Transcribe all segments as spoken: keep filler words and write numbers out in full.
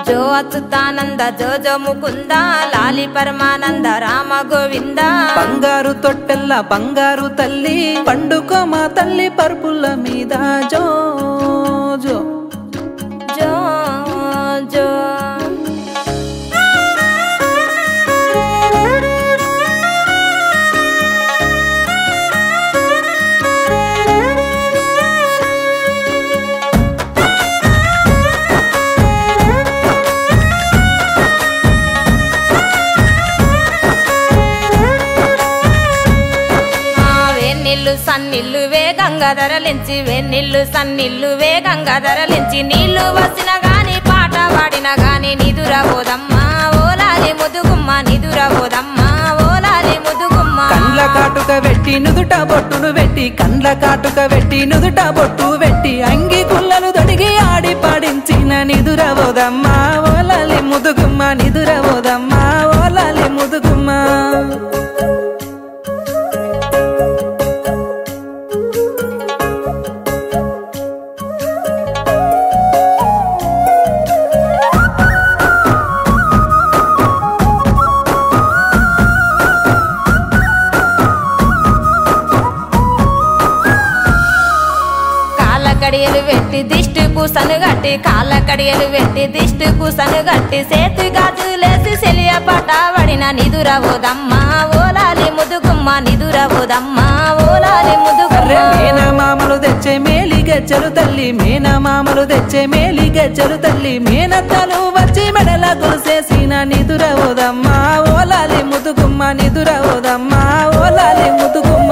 జో అచ్యుతానంద జో జో ముకుంద లాలి పరమానంద రామ గోవింద బంగారు తొట్టెల్ల బంగారు తల్లి పండుకో మా తల్లి పరుపుల మీద జో జో జో జో సన్నిల్లు వేగంగా ధరలించి వెన్నీళ్ళు సన్నిల్లు వేగంగా ధరలించి నీళ్లు వచ్చిన గాని పాట పాడిన గాని నిదురబోదమ్మా ఓలాలి ముదుగుమ్మ నిదురబోదమ్మా ఓలాలి ముదుగుమ్మ కండ్ల కాటుక వెట్టి నుదుట బొట్టును వెట్టి కండ్ల కాటుక వెట్టి నుదుట బొట్టు వెట్టి అంగి కుళ్ళలు దొడిగి ఆడి పాడించిన నిదురబోదమ్మా ఓలాలి ముదుగుమ్మ నిదురబోదమ్మా ఓలాలి ముదుగుమ్మ కడియలు వెట్టి దిష్టి పూసను గట్టి కాళ్ళ కడియలు వెట్టి దిష్టి పూసను గట్టి సేతు గాజులేసి సెలియ పాట పడిన నిదురబోదమ్మా ఓలాలి ముదుగుమ్మ నిదురబోదమ్మా ఓలాలి ముదుగుమ్మ మేనమామలు తెచ్చే మేలి గజ్జలు తల్లి మేనమామలు తెచ్చే మేలి గజ్జలు తల్లి మేనత్తలు వచ్చి మెడల గొలుసేసిన నిదురబోదమ్మా ఓలాలి ముదుగుమ్మ నిదురబోదమ్మా ఓలాలి ముదుగుమ్మ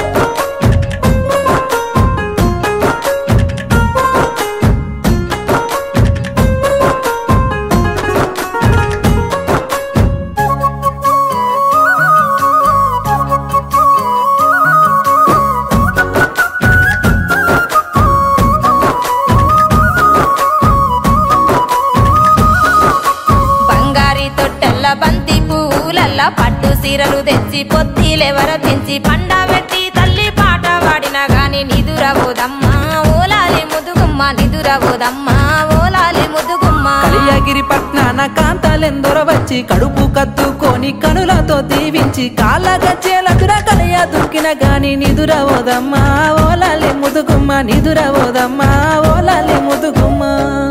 బంతి పూలల్ల పట్టు సీరలు తెచ్చి పొత్తిలెవర పెంచి పండ పెట్టి తల్లి పాట పాడిన గాని నిదురబోదమ్మా ఓలాలి ముదుగుమ్మ నిదురబోదమ్మా ఓలాలి ముదుగుమ్మ కలియగిరి పట్నాన కాంతాలెందొర వచ్చి కడుపు కత్తుకొని కనులతో దీవించి కాళ్ళ గజ్జెలదుర కలియ దుక్కిన గాని నిదురబోదమ్మా ఓలాలి ముదుగుమ్మ నిదురబోదమ్మా ఓలాలి ముదుగుమ్మ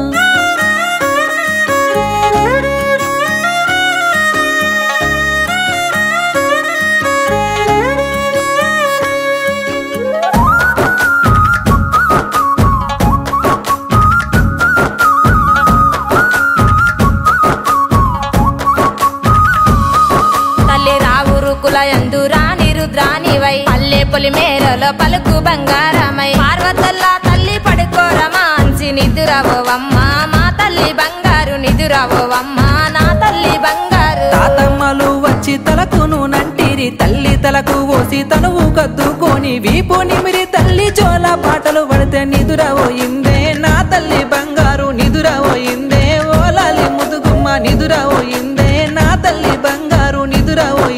యందు రాణి రుద్రానివై పల్లె పొలి మేరలో పలుకు బంగారమై పార్వతల్లా తల్లి పడుకోరమా అంచి నిదురవోవమ్మా మా తల్లి బంగారు నిదురవోవమ్మా నా తల్లి బంగారు తాతమ్మలు వచ్చి తలకు నంటిరి తల్లి తలకు ఓసి తనువు కద్దుకొని వీపు నిమిరి తల్లి చోల పాటలు పడితే నిదురవోయిందే నా తల్లి బంగారు నిదురవోయిందే ఓలాలి ముదుగుమ్మ నిదురవోయిందే నా తల్లి బంగారు నిదురవోయిందే